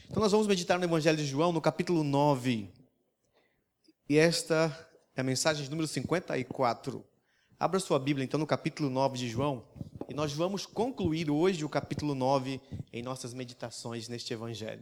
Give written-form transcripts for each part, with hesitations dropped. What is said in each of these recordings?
Então nós vamos meditar no Evangelho de João, no capítulo 9. E esta é a mensagem de número 54. Abra sua Bíblia, então, no capítulo 9 de João. E nós vamos concluir hoje o capítulo 9 em nossas meditações neste Evangelho.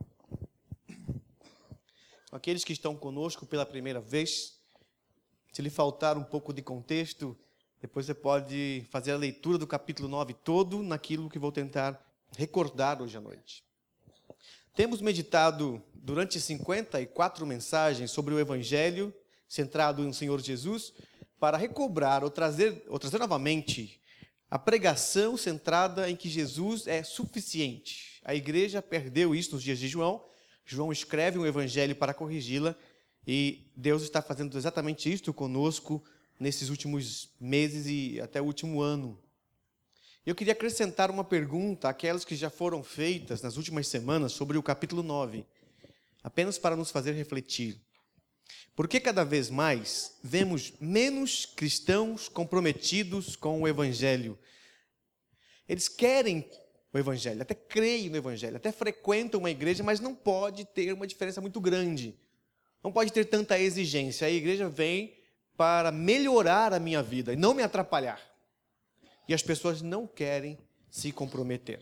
Aqueles que estão conosco pela primeira vez, se lhe faltar um pouco de contexto, depois você pode fazer a leitura do capítulo 9 todo naquilo que vou tentar recordar hoje à noite. Temos meditado durante 54 mensagens sobre o Evangelho, centrado no Senhor Jesus, para recobrar ou trazer novamente a pregação centrada em que Jesus é suficiente. A igreja perdeu isso nos dias de João. João escreve um Evangelho para corrigi-la e Deus está fazendo exatamente isto conosco nesses últimos meses e até o último ano. Eu queria acrescentar uma pergunta àquelas que já foram feitas nas últimas semanas sobre o capítulo 9, apenas para nos fazer refletir. Por que cada vez mais vemos menos cristãos comprometidos com o Evangelho? Eles querem o Evangelho, até creem no Evangelho, até frequentam uma igreja, mas não pode ter uma diferença muito grande. Não pode ter tanta exigência. A igreja vem para melhorar a minha vida e não me atrapalhar. E as pessoas não querem se comprometer.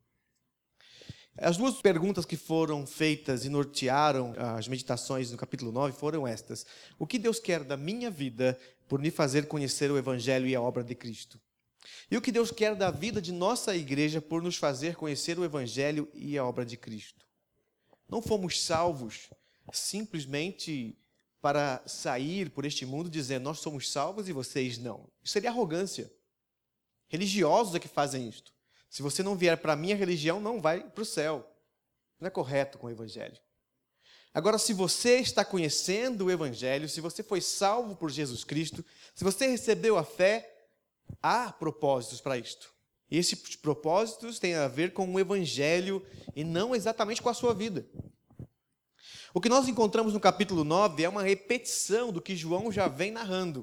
As duas perguntas que foram feitas e nortearam as meditações no capítulo 9 foram estas. O que Deus quer da minha vida por me fazer conhecer o Evangelho e a obra de Cristo? E o que Deus quer da vida de nossa igreja por nos fazer conhecer o Evangelho e a obra de Cristo? Não fomos salvos simplesmente para sair por este mundo dizendo nós somos salvos e vocês não. Isso seria arrogância. Religiosos é que fazem isto. Se você não vier para a minha religião, não vai para o céu. Não é correto com o Evangelho. Agora, se você está conhecendo o Evangelho, se você foi salvo por Jesus Cristo, se você recebeu a fé, há propósitos para isto. E esses propósitos têm a ver com o Evangelho e não exatamente com a sua vida. O que nós encontramos no capítulo 9 é uma repetição do que João já vem narrando.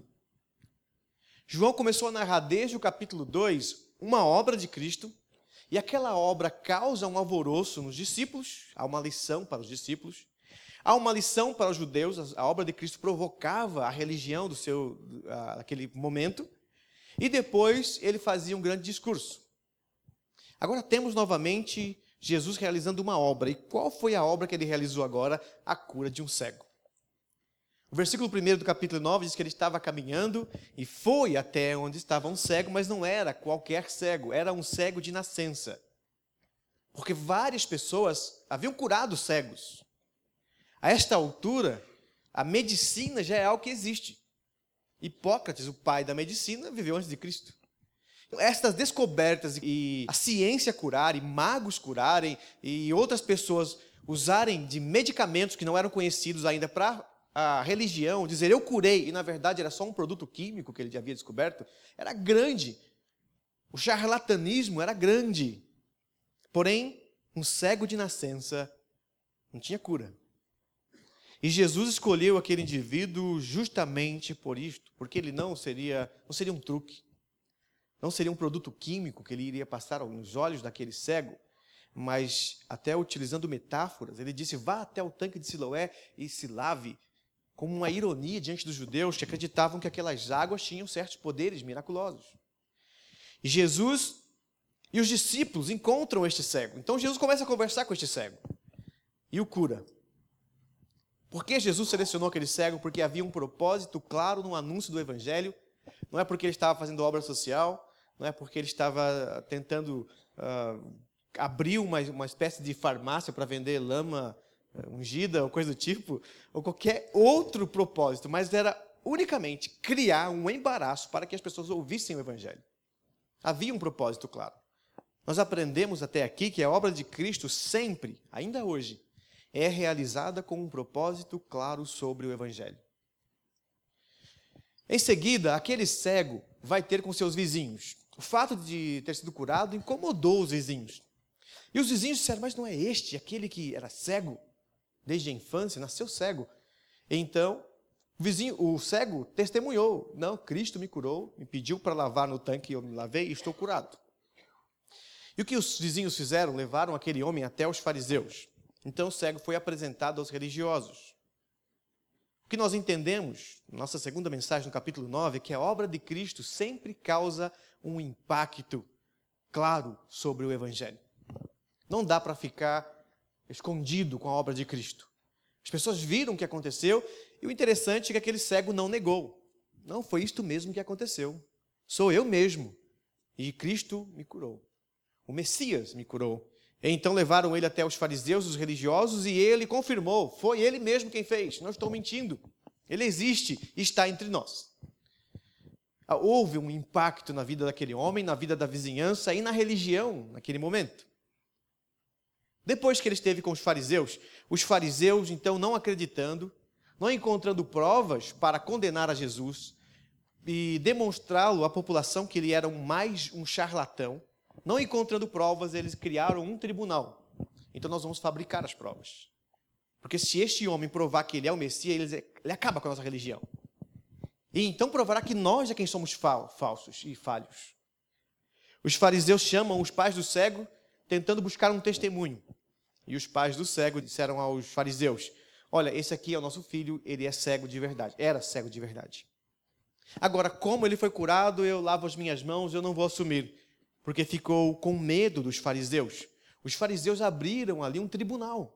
João começou a narrar desde o capítulo 2 uma obra de Cristo, e aquela obra causa um alvoroço nos discípulos, há uma lição para os discípulos, há uma lição para os judeus, a obra de Cristo provocava a religião daquele momento, e depois ele fazia um grande discurso. Agora temos novamente Jesus realizando uma obra, e qual foi a obra que ele realizou agora? A cura de um cego. O versículo 1 do capítulo 9 diz que ele estava caminhando e foi até onde estava um cego, mas não era qualquer cego, era um cego de nascença. Porque várias pessoas haviam curado cegos. A esta altura, a medicina já é algo que existe. Hipócrates, o pai da medicina, viveu antes de Cristo. Então, estas descobertas e a ciência curar, e magos curarem, e outras pessoas usarem de medicamentos que não eram conhecidos ainda para a religião, dizer eu curei, e na verdade era só um produto químico que ele já havia descoberto, era grande. O charlatanismo era grande. Porém, um cego de nascença não tinha cura. E Jesus escolheu aquele indivíduo justamente por isto, porque ele não seria um truque, não seria um produto químico que ele iria passar nos olhos daquele cego, mas até utilizando metáforas, ele disse, vá até o tanque de Siloé e se lave, como uma ironia diante dos judeus que acreditavam que aquelas águas tinham certos poderes miraculosos. E Jesus e os discípulos encontram este cego. Então Jesus começa a conversar com este cego e o cura. Por que Jesus selecionou aquele cego? Porque havia um propósito claro no anúncio do Evangelho. Não é porque ele estava fazendo obra social, não é porque ele estava tentando abrir uma espécie de farmácia para vender lama ungida ou coisa do tipo, ou qualquer outro propósito, mas era unicamente criar um embaraço para que as pessoas ouvissem o Evangelho. Havia um propósito claro. Nós aprendemos até aqui que a obra de Cristo sempre, ainda hoje, é realizada com um propósito claro sobre o Evangelho. Em seguida, aquele cego vai ter com seus vizinhos. O fato de ter sido curado incomodou os vizinhos. E os vizinhos disseram, mas não é este, aquele que era cego? Desde a infância, nasceu cego. Então, o cego testemunhou. Não, Cristo me curou, me pediu para lavar no tanque, eu me lavei e estou curado. E o que os vizinhos fizeram? Levaram aquele homem até os fariseus. Então o cego foi apresentado aos religiosos. O que nós entendemos, nossa segunda mensagem no capítulo 9, é que a obra de Cristo sempre causa um impacto claro sobre o Evangelho. Não dá para ficar escondido com a obra de Cristo. As pessoas viram o que aconteceu e o interessante é que aquele cego não negou. Não, foi isto mesmo que aconteceu. Sou eu mesmo. E Cristo me curou. O Messias me curou. E então levaram ele até os fariseus, os religiosos, e ele confirmou. Foi ele mesmo quem fez. Não estou mentindo. Ele existe e está entre nós. Houve um impacto na vida daquele homem, na vida da vizinhança e na religião naquele momento. Depois que ele esteve com os fariseus, então não acreditando, não encontrando provas para condenar a Jesus e demonstrá-lo à população que ele era mais um charlatão, não encontrando provas, eles criaram um tribunal. Então nós vamos fabricar as provas. Porque se este homem provar que ele é o Messias, ele acaba com a nossa religião. E então provará que nós é quem somos falsos e falhos. Os fariseus chamam os pais do cego, tentando buscar um testemunho. E os pais do cego disseram aos fariseus: olha, esse aqui é o nosso filho, ele é cego de verdade. Era cego de verdade. Agora, como ele foi curado, eu lavo as minhas mãos, eu não vou assumir. Porque ficou com medo dos fariseus. Os fariseus abriram ali um tribunal.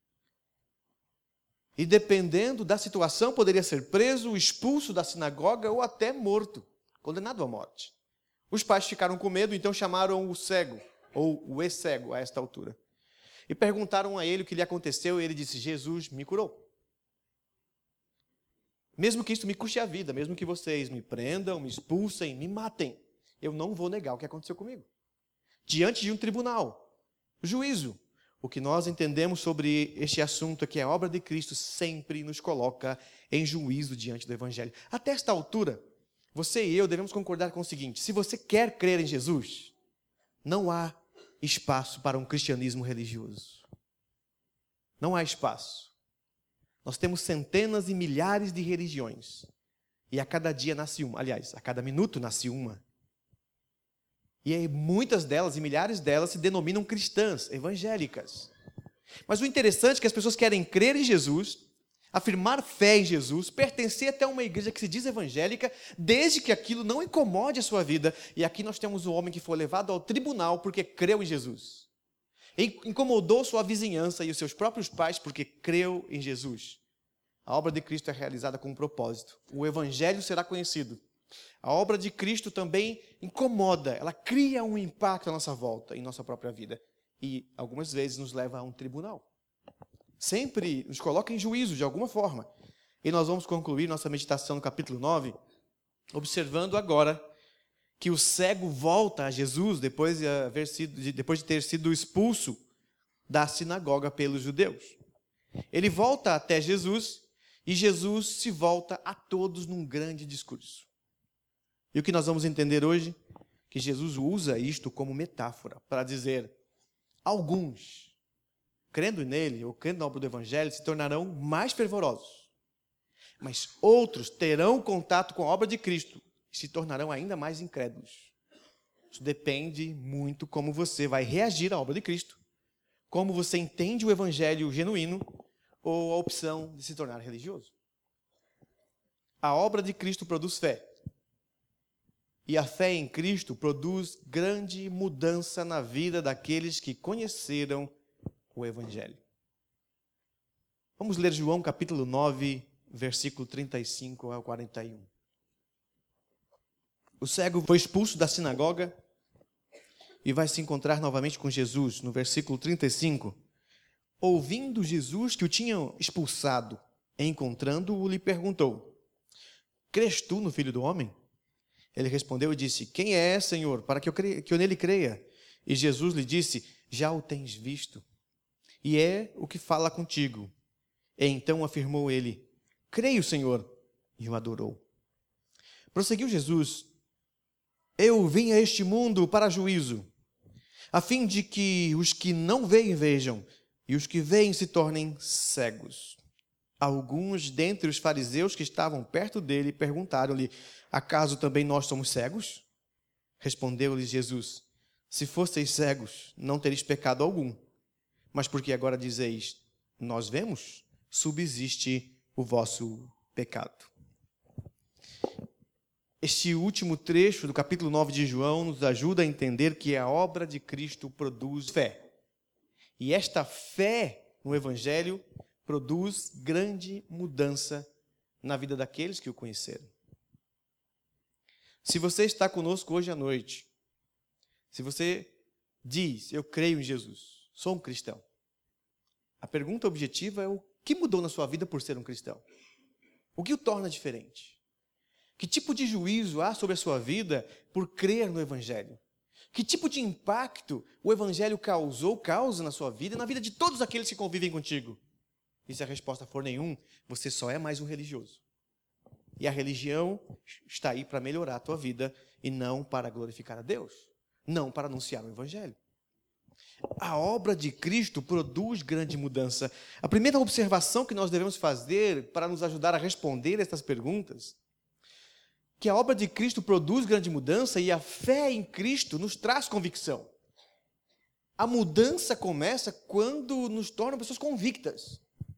E dependendo da situação, poderia ser preso, expulso da sinagoga ou até morto, condenado à morte. Os pais ficaram com medo, então chamaram o cego, ou o ex-cego a esta altura. E perguntaram a ele o que lhe aconteceu, e ele disse: Jesus me curou. Mesmo que isso me custe a vida, mesmo que vocês me prendam, me expulsem, me matem, eu não vou negar o que aconteceu comigo. Diante de um tribunal, juízo. O que nós entendemos sobre este assunto é que a obra de Cristo sempre nos coloca em juízo diante do Evangelho. Até esta altura, você e eu devemos concordar com o seguinte: se você quer crer em Jesus, não há espaço para um cristianismo religioso. Não há espaço. Nós temos centenas e milhares de religiões. E a cada dia nasce uma. Aliás, a cada minuto nasce uma. E aí, muitas delas, e milhares delas, se denominam cristãs, evangélicas. Mas o interessante é que as pessoas querem crer em Jesus, afirmar fé em Jesus, pertencer até uma igreja que se diz evangélica, desde que aquilo não incomode a sua vida. E aqui nós temos um homem que foi levado ao tribunal porque creu em Jesus. Incomodou sua vizinhança e os seus próprios pais porque creu em Jesus. A obra de Cristo é realizada com um propósito. O evangelho será conhecido. A obra de Cristo também incomoda, ela cria um impacto à nossa volta, em nossa própria vida. E algumas vezes nos leva a um tribunal. Sempre nos coloca em juízo de alguma forma. E nós vamos concluir nossa meditação no capítulo 9, observando agora que o cego volta a Jesus depois de ter sido expulso da sinagoga pelos judeus. Ele volta até Jesus e Jesus se volta a todos num grande discurso. E o que nós vamos entender hoje? Que Jesus usa isto como metáfora para dizer: alguns, crendo nele ou crendo na obra do Evangelho, se tornarão mais fervorosos. Mas outros terão contato com a obra de Cristo e se tornarão ainda mais incrédulos. Isso depende muito como você vai reagir à obra de Cristo, como você entende o Evangelho genuíno ou a opção de se tornar religioso. A obra de Cristo produz fé. E a fé em Cristo produz grande mudança na vida daqueles que conheceram o Evangelho. Vamos ler João capítulo 9, versículo 35 ao 41. O cego foi expulso da sinagoga e vai se encontrar novamente com Jesus. No versículo 35, ouvindo Jesus que o tinham expulsado, encontrando-o, lhe perguntou: crês tu no Filho do Homem? Ele respondeu e disse: quem é, Senhor, para que eu nele creia? E Jesus lhe disse: já o tens visto, e é o que fala contigo. E então afirmou ele: creio, Senhor, e o adorou. Prosseguiu Jesus: eu vim a este mundo para juízo, a fim de que os que não veem vejam, e os que veem se tornem cegos. Alguns dentre os fariseus que estavam perto dele perguntaram-lhe: acaso também nós somos cegos? Respondeu-lhes Jesus: se fosseis cegos, não tereis pecado algum. mas porque agora dizeis, nós vemos, subsiste o vosso pecado. Este último trecho do capítulo 9 de João nos ajuda a entender que a obra de Cristo produz fé. E esta fé no Evangelho produz grande mudança na vida daqueles que o conheceram. Se você está conosco hoje à noite, se você diz, eu creio em Jesus, sou um cristão, a pergunta objetiva é o que mudou na sua vida por ser um cristão? O que o torna diferente? Que tipo de juízo há sobre a sua vida por crer no Evangelho? Que tipo de impacto o Evangelho causa na sua vida e na vida de todos aqueles que convivem contigo? E se a resposta for nenhum, você só é mais um religioso. E a religião está aí para melhorar a tua vida e não para glorificar a Deus, não para anunciar o Evangelho. A obra de Cristo produz grande mudança. A primeira observação que nós devemos fazer para nos ajudar a responder estas perguntas, que a obra de Cristo produz grande mudança e a fé em Cristo nos traz convicção. A mudança começa quando nos tornam pessoas convictas.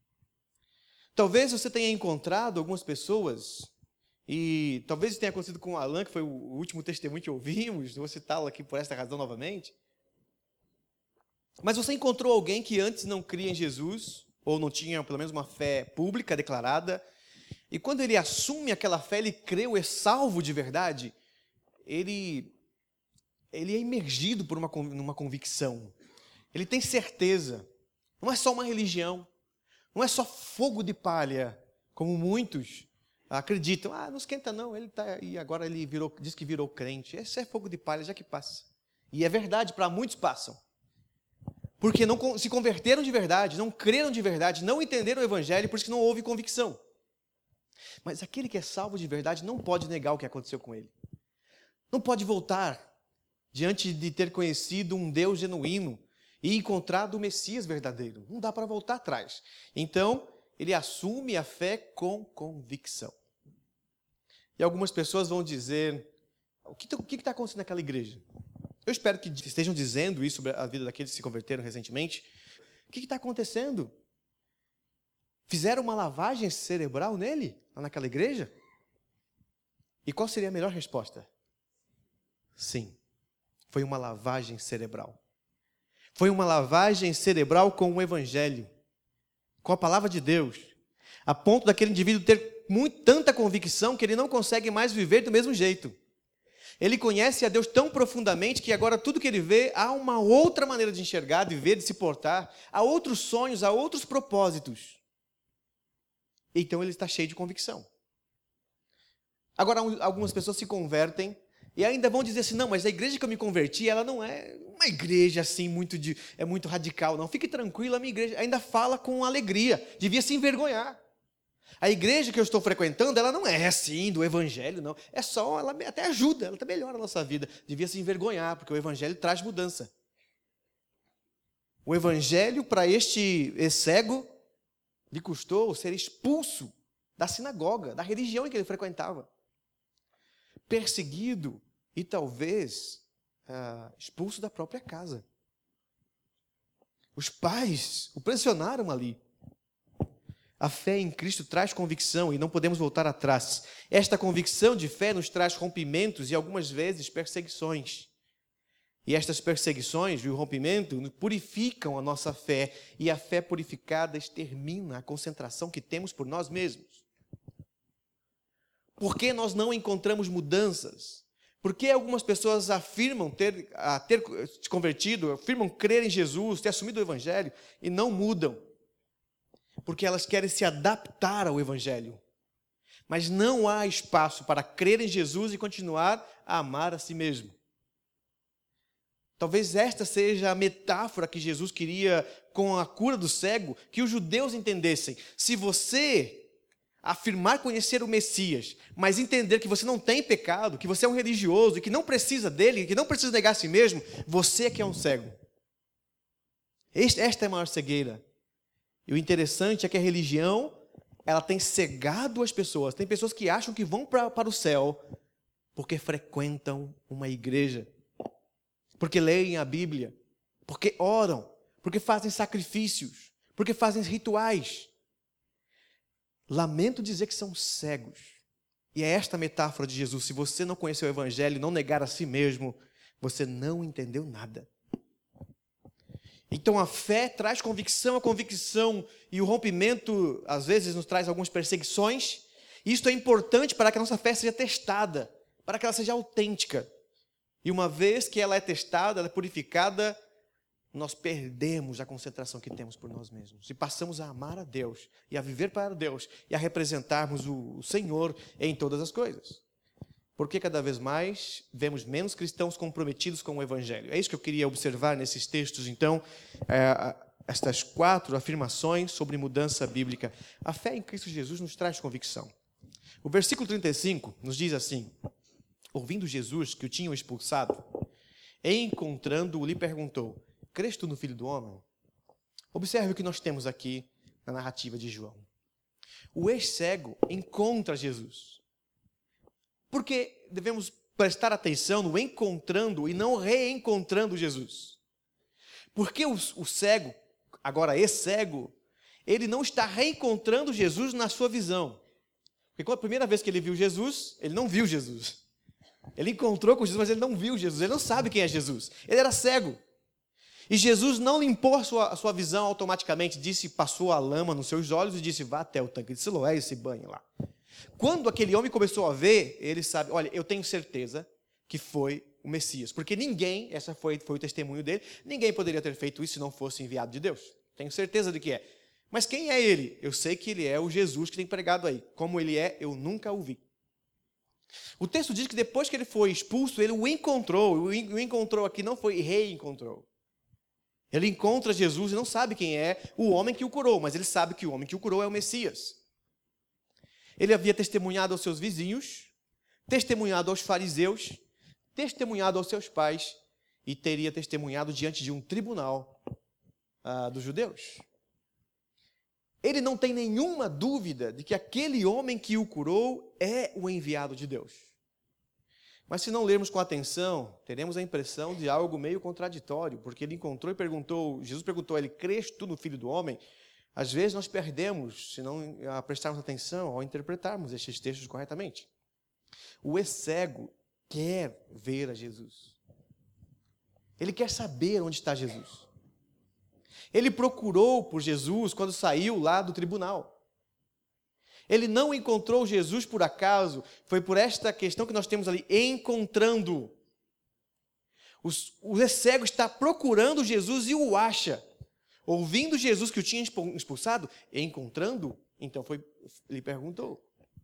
Talvez você tenha encontrado algumas pessoas, e talvez isso tenha acontecido com o Alan, que foi o último testemunho que ouvimos, vou citá-lo aqui por esta razão novamente. Mas você encontrou alguém que antes não cria em Jesus, ou não tinha pelo menos uma fé pública declarada, e quando ele assume aquela fé, ele creu, é salvo de verdade, ele é imergido por numa convicção. Ele tem certeza. Não é só uma religião, não é só fogo de palha, como muitos acreditam. Ah, não esquenta não, e agora ele diz que virou crente. Esse é fogo de palha, já que passa. E é verdade, para muitos passam. Porque não se converteram de verdade, não creram de verdade, não entenderam o Evangelho, por isso que não houve convicção. Mas aquele que é salvo de verdade não pode negar o que aconteceu com ele. Não pode voltar diante de ter conhecido um Deus genuíno e encontrado o Messias verdadeiro. Não dá para voltar atrás. Então, ele assume a fé com convicção. E algumas pessoas vão dizer, o que está acontecendo naquela igreja? Eu espero que estejam dizendo isso sobre a vida daqueles que se converteram recentemente. O que está acontecendo? Fizeram uma lavagem cerebral nele, lá naquela igreja? E qual seria a melhor resposta? Sim, foi uma lavagem cerebral. Foi uma lavagem cerebral com o Evangelho, com a palavra de Deus, a ponto daquele indivíduo ter tanta convicção que ele não consegue mais viver do mesmo jeito. Ele conhece a Deus tão profundamente que agora tudo que ele vê, há uma outra maneira de enxergar, de ver, de se portar, há outros sonhos, há outros propósitos. Então ele está cheio de convicção. Agora algumas pessoas se convertem e ainda vão dizer assim, não, mas a igreja que eu me converti, ela não é uma igreja assim muito radical, não. Fique tranquilo, a minha igreja ainda fala com alegria, devia se envergonhar. A igreja que eu estou frequentando, ela não é assim, do evangelho, não. É só, ela até ajuda, ela até melhora a nossa vida. Devia se envergonhar, porque o evangelho traz mudança. O evangelho, para este cego, lhe custou ser expulso da sinagoga, da religião em que ele frequentava. Perseguido e talvez expulso da própria casa. Os pais o pressionaram ali. A fé em Cristo traz convicção e não podemos voltar atrás. Esta convicção de fé nos traz rompimentos e algumas vezes perseguições. E estas perseguições e o rompimento purificam a nossa fé e a fé purificada extermina a concentração que temos por nós mesmos. Por que nós não encontramos mudanças? Por que algumas pessoas afirmam ter se convertido, afirmam crer em Jesus, ter assumido o Evangelho e não mudam? Porque elas querem se adaptar ao Evangelho. Mas não há espaço para crer em Jesus e continuar a amar a si mesmo. Talvez esta seja a metáfora que Jesus queria com a cura do cego, que os judeus entendessem. Se você afirmar conhecer o Messias, mas entender que você não tem pecado, que você é um religioso e que não precisa dele, que não precisa negar a si mesmo, você é que é um cego. Esta é a maior cegueira. E o interessante é que a religião, ela tem cegado as pessoas. Tem pessoas que acham que vão para o céu porque frequentam uma igreja, porque leem a Bíblia, porque oram, porque fazem sacrifícios, porque fazem rituais. Lamento dizer que são cegos. E é esta a metáfora de Jesus. Se você não conhecer o Evangelho e não negar a si mesmo, você não entendeu nada. Então a fé traz convicção, a convicção e o rompimento, às vezes, nos traz algumas perseguições. Isto é importante para que a nossa fé seja testada, para que ela seja autêntica. E uma vez que ela é testada, ela é purificada, nós perdemos a concentração que temos por nós mesmos. E passamos a amar a Deus, e a viver para Deus, e a representarmos o Senhor em todas as coisas. Porque cada vez mais vemos menos cristãos comprometidos com o Evangelho. É isso que eu queria observar nesses textos, então, estas 4 afirmações sobre mudança bíblica. A fé em Cristo Jesus nos traz convicção. O versículo 35 nos diz assim: ouvindo Jesus que o tinham expulsado, encontrando-o, lhe perguntou: crês tu no Filho do Homem? Observe o que nós temos aqui na narrativa de João. O ex-cego encontra Jesus. Porque devemos prestar atenção no encontrando e não reencontrando Jesus. Porque o cego, agora ex-cego, ele não está reencontrando Jesus na sua visão. Porque a primeira vez que ele viu Jesus, ele não viu Jesus. Ele encontrou com Jesus, mas ele não viu Jesus. Ele não sabe quem é Jesus. Ele era cego. E Jesus não limpou a sua visão automaticamente. Passou a lama nos seus olhos e disse: vá até o tanque de Siloé e se banhe lá. Quando aquele homem começou a ver, ele sabe: olha, eu tenho certeza que foi o Messias. Porque ninguém, essa foi o testemunho dele, ninguém poderia ter feito isso se não fosse enviado de Deus. Tenho certeza de que é. Mas quem é ele? Eu sei que ele é o Jesus que tem pregado aí. Como ele é, eu nunca o vi. O texto diz que depois que ele foi expulso, ele o encontrou. O encontrou aqui não foi reencontrou. Ele encontra Jesus e não sabe quem é o homem que o curou, mas ele sabe que o homem que o curou é o Messias. Ele havia testemunhado aos seus vizinhos, testemunhado aos fariseus, testemunhado aos seus pais e teria testemunhado diante de um tribunal dos judeus. Ele não tem nenhuma dúvida de que aquele homem que o curou é o enviado de Deus. Mas se não lermos com atenção, teremos a impressão de algo meio contraditório, porque ele encontrou e perguntou, Jesus perguntou a ele: crês tu no Filho do Homem? Às vezes nós perdemos, se não prestarmos atenção ao interpretarmos estes textos corretamente. O ex-cego quer ver a Jesus. Ele quer saber onde está Jesus. Ele procurou por Jesus quando saiu lá do tribunal. Ele não encontrou Jesus por acaso, foi por esta questão que nós temos ali, encontrando. O cego está procurando Jesus e o acha. Ouvindo Jesus que o tinha expulsado, encontrando, então ele perguntou: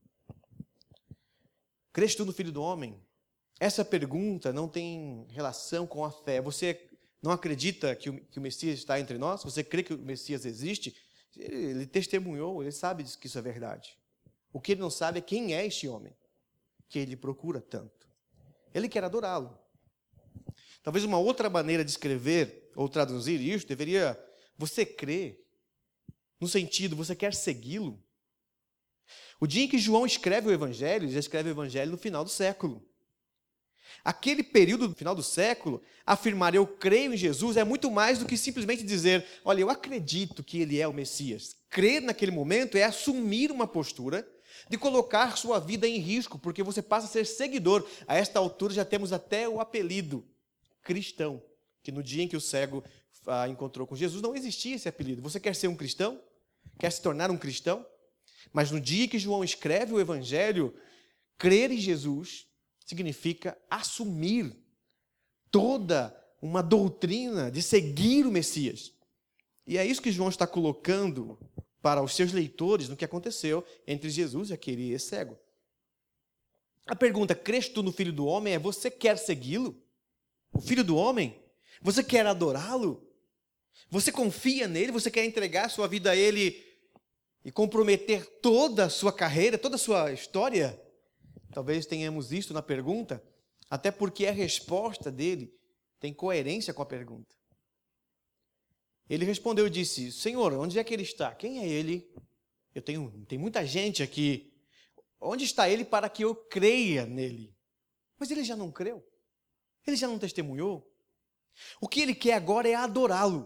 crês tu no Filho do Homem? Essa pergunta não tem relação com a fé. Você não acredita que o Messias está entre nós? Você crê que o Messias existe? Ele testemunhou, ele sabe que isso é verdade. O que ele não sabe é quem é este homem que ele procura tanto. Ele quer adorá-lo. Talvez uma outra maneira de escrever ou traduzir isso deveria: você crê? No sentido, você quer segui-lo? O dia em que João escreve o Evangelho, ele já escreve o Evangelho no final do século. Aquele período do final do século, afirmar eu creio em Jesus é muito mais do que simplesmente dizer: olha, eu acredito que ele é o Messias. Crer naquele momento é assumir uma postura de colocar sua vida em risco, porque você passa a ser seguidor. A esta altura já temos até o apelido cristão, que no dia em que o cego encontrou com Jesus não existia esse apelido. Você quer ser um cristão? Quer se tornar um cristão? Mas no dia que João escreve o Evangelho, crer em Jesus significa assumir toda uma doutrina de seguir o Messias. E é isso que João está colocando para os seus leitores no que aconteceu entre Jesus e aquele cego. A pergunta: crês tu no Filho do Homem? É: você quer segui-lo? O Filho do Homem? Você quer adorá-lo? Você confia nele? Você quer entregar sua vida a ele e comprometer toda a sua carreira, toda a sua história? Talvez tenhamos isto na pergunta, até porque a resposta dele tem coerência com a pergunta. Ele respondeu e disse: Senhor, onde é que ele está? Quem é ele? Tem muita gente aqui. Onde está ele para que eu creia nele? Mas ele já não creu. Ele já não testemunhou. O que ele quer agora é adorá-lo.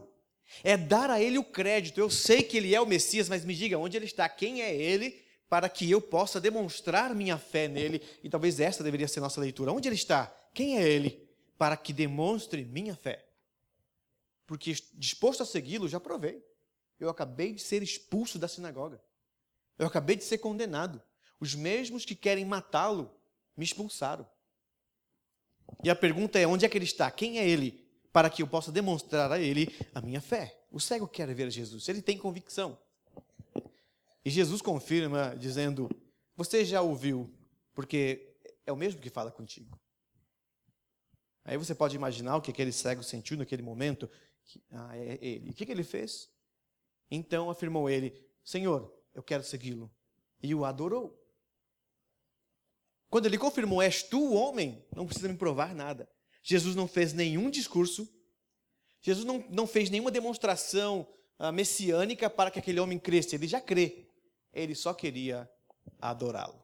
É dar a ele o crédito. Eu sei que ele é o Messias, mas me diga onde ele está, quem é ele, para que eu possa demonstrar minha fé nele. E talvez essa deveria ser nossa leitura. Onde ele está? Quem é ele, para que demonstre minha fé? Porque disposto a segui-lo, já provei. Eu acabei de ser expulso da sinagoga. Eu acabei de ser condenado. Os mesmos que querem matá-lo me expulsaram. E a pergunta é, onde é que ele está? Quem é ele? Para que eu possa demonstrar a ele a minha fé. O cego quer ver Jesus, ele tem convicção. E Jesus confirma dizendo, você já ouviu, porque é o mesmo que fala contigo. Aí você pode imaginar o que aquele cego sentiu naquele momento. É ele. O que ele fez? Então afirmou ele, Senhor, eu quero segui-lo. E o adorou. Quando ele confirmou, és tu o homem, não precisa me provar nada. Jesus não fez nenhum discurso. Jesus não fez nenhuma demonstração messiânica para que aquele homem cresça. Ele já crê. Ele só queria adorá-lo.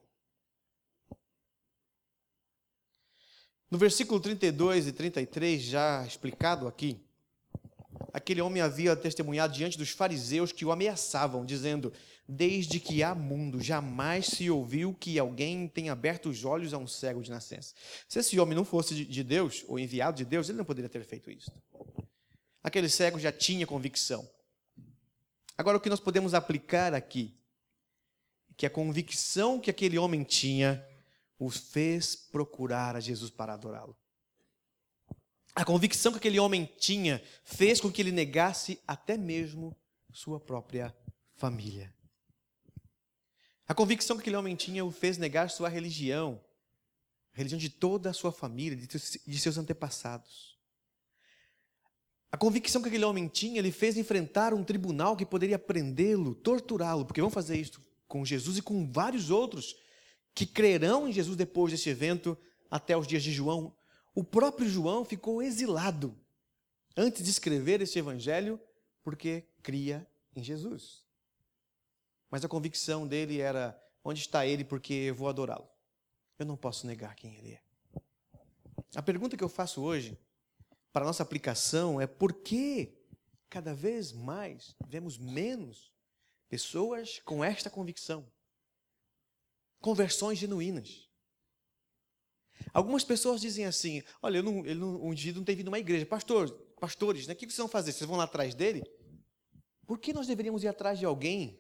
No versículo 32 e 33, já explicado aqui, aquele homem havia testemunhado diante dos fariseus que o ameaçavam, dizendo, desde que há mundo, jamais se ouviu que alguém tenha aberto os olhos a um cego de nascença. Se esse homem não fosse de Deus, ou enviado de Deus, ele não poderia ter feito isso. Aquele cego já tinha convicção. Agora, o que nós podemos aplicar aqui, que a convicção que aquele homem tinha, o fez procurar a Jesus para adorá-lo. A convicção que aquele homem tinha fez com que ele negasse até mesmo sua própria família. A convicção que aquele homem tinha o fez negar sua religião, a religião de toda a sua família, de seus antepassados. A convicção que aquele homem tinha, ele fez enfrentar um tribunal que poderia prendê-lo, torturá-lo, porque vão fazer isso com Jesus e com vários outros que crerão em Jesus depois desse evento até os dias de João. O próprio João ficou exilado antes de escrever esse evangelho porque cria em Jesus. Mas a convicção dele era, onde está ele porque eu vou adorá-lo. Eu não posso negar quem ele é. A pergunta que eu faço hoje, para a nossa aplicação, é por que cada vez mais vemos menos pessoas com esta convicção? Conversões genuínas. Algumas pessoas dizem assim, olha, um dia não tem vindo uma igreja. Pastores, né, o que vocês vão fazer? Vocês vão lá atrás dele? Por que nós deveríamos ir atrás de alguém?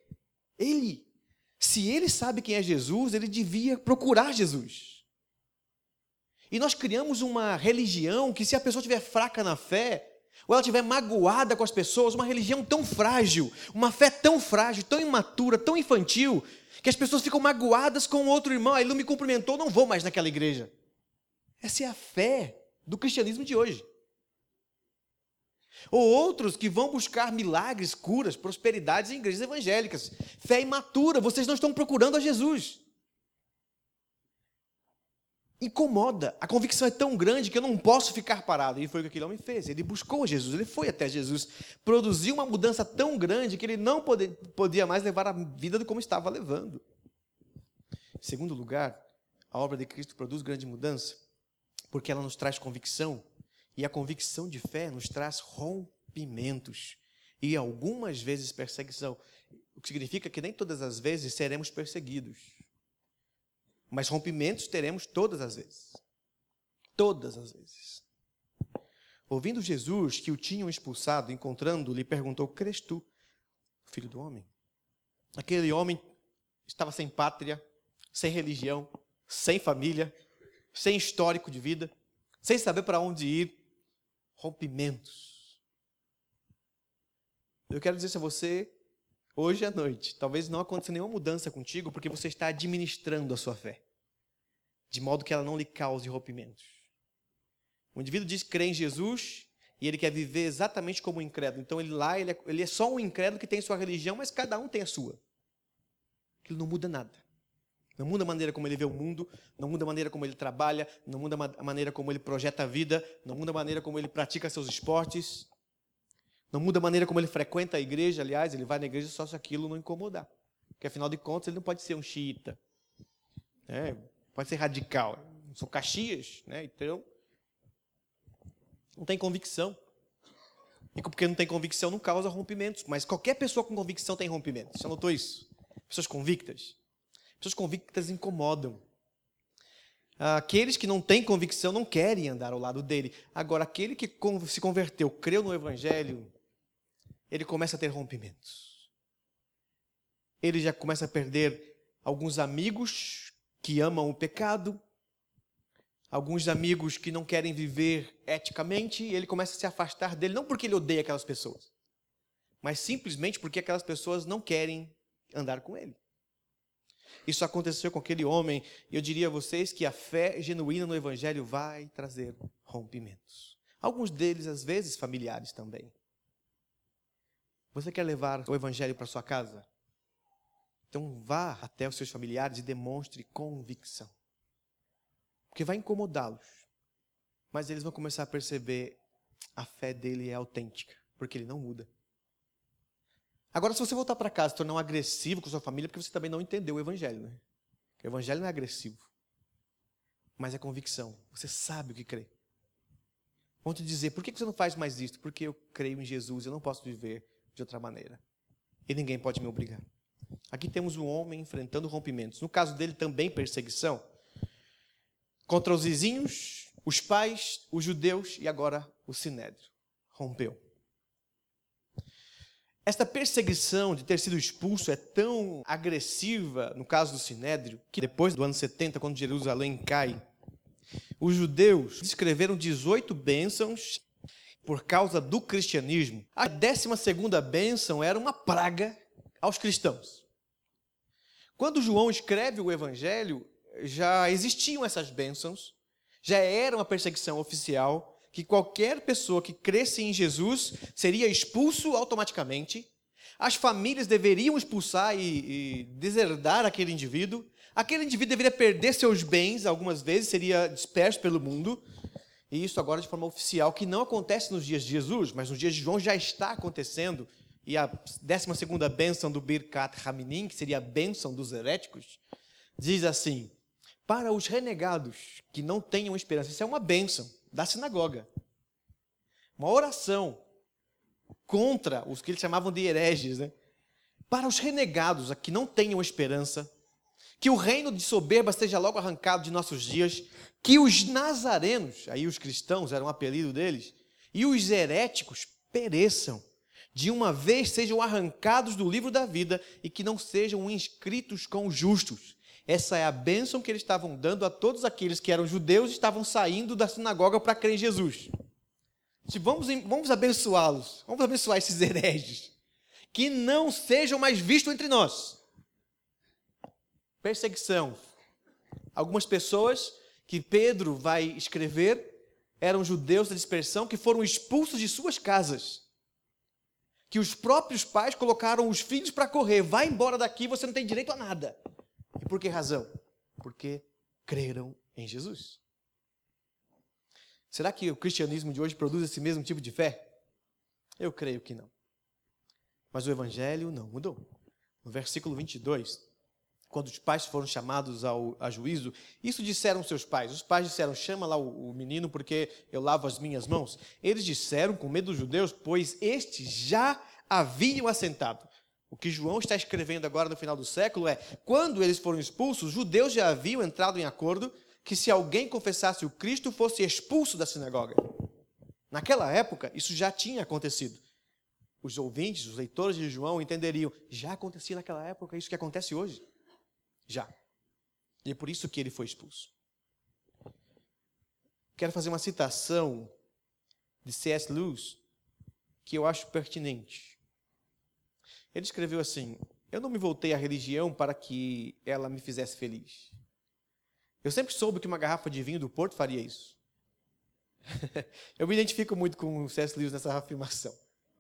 Se ele sabe quem é Jesus, ele devia procurar Jesus. E nós criamos uma religião que, se a pessoa estiver fraca na fé, ou ela estiver magoada com as pessoas, uma religião tão frágil, uma fé tão frágil, tão imatura, tão infantil, que as pessoas ficam magoadas com outro irmão, ele não me cumprimentou, não vou mais naquela igreja. Essa é a fé do cristianismo de hoje. Ou outros que vão buscar milagres, curas, prosperidades em igrejas evangélicas. Fé imatura, vocês não estão procurando a Jesus. Incomoda, a convicção é tão grande que eu não posso ficar parado. E foi o que aquele homem fez, ele buscou Jesus, ele foi até Jesus, produziu uma mudança tão grande que ele não podia mais levar a vida como estava levando. Em segundo lugar, a obra de Cristo produz grande mudança, porque ela nos traz convicção, e a convicção de fé nos traz rompimentos, e algumas vezes perseguição, o que significa que nem todas as vezes seremos perseguidos. Mas rompimentos teremos todas as vezes. Todas as vezes. Ouvindo Jesus que o tinham expulsado, encontrando, lhe perguntou, crês tu, filho do homem? Aquele homem estava sem pátria, sem religião, sem família, sem histórico de vida, sem saber para onde ir. Rompimentos. Eu quero dizer a você, hoje à noite, talvez não aconteça nenhuma mudança contigo, porque você está administrando a sua fé, de modo que ela não lhe cause rompimentos. O indivíduo diz que crê em Jesus e ele quer viver exatamente como um incrédulo. Então ele é só um incrédulo que tem sua religião, mas cada um tem a sua. Aquilo não muda nada. Não muda a maneira como ele vê o mundo, não muda a maneira como ele trabalha, não muda a maneira como ele projeta a vida, não muda a maneira como ele pratica seus esportes. Não muda a maneira como ele frequenta a igreja. Aliás, ele vai na igreja só se aquilo não incomodar. Porque, afinal de contas, ele não pode ser um xiita. Pode ser radical. São Caxias, né? Então, não tem convicção. E porque não tem convicção não causa rompimentos. Mas qualquer pessoa com convicção tem rompimentos. Você notou isso? Pessoas convictas incomodam. Aqueles que não têm convicção não querem andar ao lado dele. Agora, aquele que se converteu, creu no Evangelho, ele começa a ter rompimentos. Ele já começa a perder alguns amigos que amam o pecado, alguns amigos que não querem viver eticamente, e ele começa a se afastar dele, não porque ele odeia aquelas pessoas, mas simplesmente porque aquelas pessoas não querem andar com ele. Isso aconteceu com aquele homem, e eu diria a vocês que a fé genuína no Evangelho vai trazer rompimentos. Alguns deles, às vezes, familiares também. Você quer levar o Evangelho para sua casa? Então vá até os seus familiares e demonstre convicção. Porque vai incomodá-los. Mas eles vão começar a perceber a fé dele é autêntica, porque ele não muda. Agora, se você voltar para casa e se tornar um agressivo com sua família, porque você também não entendeu o Evangelho, né? O Evangelho não é agressivo, mas é convicção. Você sabe o que crê. Vão te dizer, por que você não faz mais isso? Porque eu creio em Jesus, eu não posso viver de outra maneira. E ninguém pode me obrigar. Aqui temos um homem enfrentando rompimentos. No caso dele, também perseguição. Contra os vizinhos, os pais, os judeus e agora o Sinédrio. Rompeu. Esta perseguição de ter sido expulso é tão agressiva, no caso do Sinédrio, que depois do ano 70, quando Jerusalém cai, os judeus escreveram 18 bênçãos por causa do cristianismo. A 12ª bênção era uma praga aos cristãos. Quando João escreve o Evangelho, já existiam essas bênçãos, já era uma perseguição oficial, que qualquer pessoa que cresce em Jesus seria expulso automaticamente. As famílias deveriam expulsar e deserdar aquele indivíduo. Aquele indivíduo deveria perder seus bens, algumas vezes seria disperso pelo mundo. E isso agora de forma oficial, que não acontece nos dias de Jesus, mas nos dias de João já está acontecendo. E a 12ª bênção do Birkat Haminim, que seria a bênção dos heréticos, diz assim: para os renegados que não tenham esperança. Isso é uma bênção da sinagoga. Uma oração contra os que eles chamavam de hereges, né? Para os renegados que não tenham esperança, que o reino de soberba seja logo arrancado de nossos dias, que os nazarenos, aí os cristãos eram um apelido deles, e os heréticos pereçam, de uma vez sejam arrancados do livro da vida e que não sejam inscritos com os justos. Essa é a bênção que eles estavam dando a todos aqueles que eram judeus e estavam saindo da sinagoga para crer em Jesus. Vamos abençoá-los, vamos abençoar esses hereges, que não sejam mais vistos entre nós. Perseguição. Algumas pessoas que Pedro vai escrever eram judeus da dispersão que foram expulsos de suas casas, que os próprios pais colocaram os filhos para correr. Vai embora daqui, você não tem direito a nada. E por que razão? Porque creram em Jesus. Será que o cristianismo de hoje produz esse mesmo tipo de fé? Eu creio que não. Mas o Evangelho não mudou. No versículo 22, quando os pais foram chamados a juízo, isso disseram seus pais. Os pais disseram, chama lá o menino porque eu lavo as minhas mãos. Eles disseram, com medo dos judeus, pois estes já haviam assentado. O que João está escrevendo agora no final do século é, quando eles foram expulsos, os judeus já haviam entrado em acordo que se alguém confessasse o Cristo, fosse expulso da sinagoga. Naquela época, isso já tinha acontecido. Os ouvintes, os leitores de João entenderiam, já acontecia naquela época isso que acontece hoje? Já. E é por isso que ele foi expulso. Quero fazer uma citação de C.S. Lewis, que eu acho pertinente. Ele escreveu assim, eu não me voltei à religião para que ela me fizesse feliz. Eu sempre soube que uma garrafa de vinho do Porto faria isso. Eu me identifico muito com o C.S. Lewis nessa afirmação.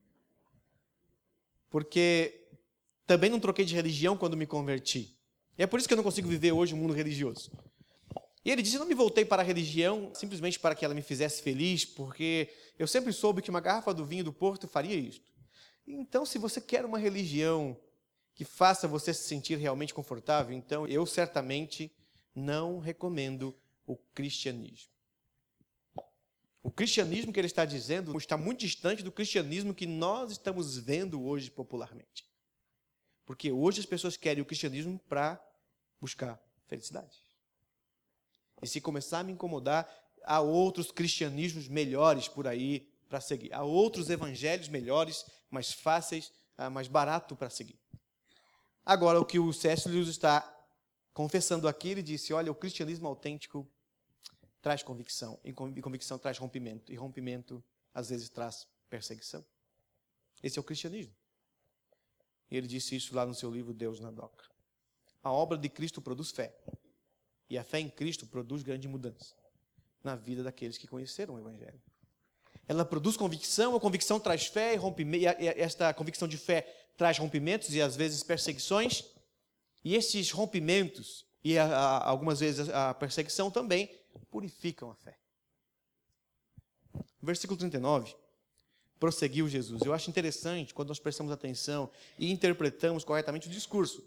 Porque também não troquei de religião quando me converti. E é por isso que eu não consigo viver hoje um mundo religioso. E ele disse, eu não me voltei para a religião simplesmente para que ela me fizesse feliz, porque eu sempre soube que uma garrafa do vinho do Porto faria isto. Então, se você quer uma religião que faça você se sentir realmente confortável, então eu certamente não recomendo o cristianismo. O cristianismo que ele está dizendo está muito distante do cristianismo que nós estamos vendo hoje popularmente. Porque hoje as pessoas querem o cristianismo para buscar felicidade. E se começar a me incomodar, há outros cristianismos melhores por aí para seguir. Há outros evangelhos melhores, mais fáceis, mais barato para seguir. Agora, o que o C.S. Lewis está confessando aqui, ele disse, olha, o cristianismo autêntico traz convicção, e convicção traz rompimento, e rompimento, às vezes, traz perseguição. Esse é o cristianismo. E ele disse isso lá no seu livro, Deus na Doca. A obra de Cristo produz fé, e a fé em Cristo produz grande mudança na vida daqueles que conheceram o Evangelho. Ela produz convicção, a convicção traz fé, e esta convicção de fé traz rompimentos e, às vezes, perseguições, e esses rompimentos, e algumas vezes a perseguição também, purificam a fé. Versículo 39, prosseguiu Jesus. Eu acho interessante quando nós prestamos atenção e interpretamos corretamente o discurso.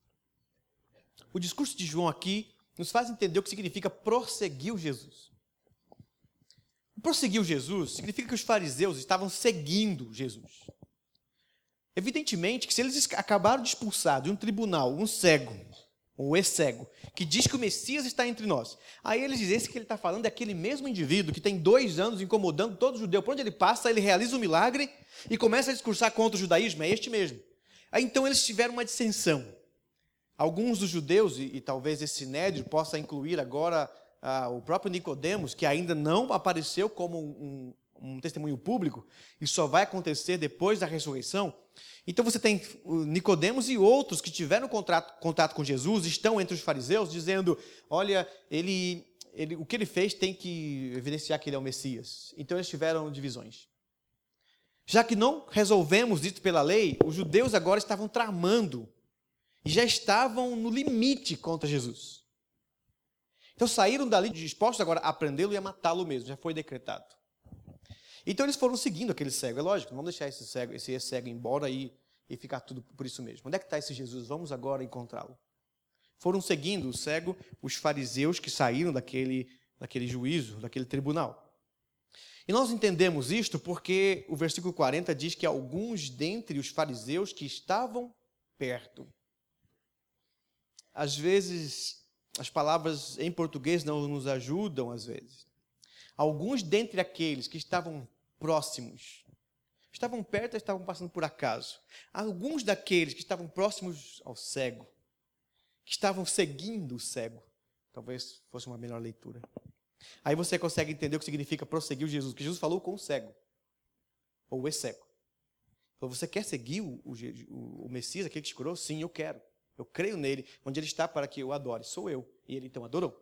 O discurso de João aqui nos faz entender o que significa prosseguiu Jesus. Prosseguiu Jesus significa que os fariseus estavam seguindo Jesus. Evidentemente que se eles acabaram de expulsar de um tribunal um cego, ou ex-cego, que diz que o Messias está entre nós. Aí eles dizem, esse que ele está falando é aquele mesmo indivíduo que tem 2 anos incomodando todo judeu. Por onde ele passa, ele realiza um milagre e começa a discursar contra o judaísmo. É este mesmo. Aí então eles tiveram uma dissensão. Alguns dos judeus, e talvez esse Sinédrio possa incluir agora o próprio Nicodemos, que ainda não apareceu como um testemunho público, e só vai acontecer depois da ressurreição. Então você tem Nicodemos e outros que tiveram contato com Jesus, estão entre os fariseus, dizendo, olha, o que ele fez tem que evidenciar que ele é o Messias. Então eles tiveram divisões. Já que não resolvemos isso pela lei, os judeus agora estavam tramando e já estavam no limite contra Jesus. Então saíram dali dispostos agora a prendê-lo e a matá-lo mesmo, já foi decretado. Então eles foram seguindo aquele cego, é lógico, não vamos deixar esse cego embora e ficar tudo por isso mesmo. Onde é que está esse Jesus? Vamos agora encontrá-lo. Foram seguindo o cego os fariseus que saíram daquele juízo, daquele tribunal. E nós entendemos isto porque o versículo 40 diz que alguns dentre os fariseus que estavam perto. Às vezes, as palavras em português não nos ajudam, às vezes. Alguns dentre aqueles que estavam próximos, estavam perto ou estavam passando por acaso. Alguns daqueles que estavam próximos ao cego, que estavam seguindo o cego, talvez fosse uma melhor leitura. Aí você consegue entender o que significa prosseguir Jesus, que Jesus falou com o cego, ou o ex-cego. Então, você quer seguir o Messias, aquele que te curou? Sim, eu quero. Eu creio nele, onde ele está para que eu adore. Sou eu. E ele então adorou.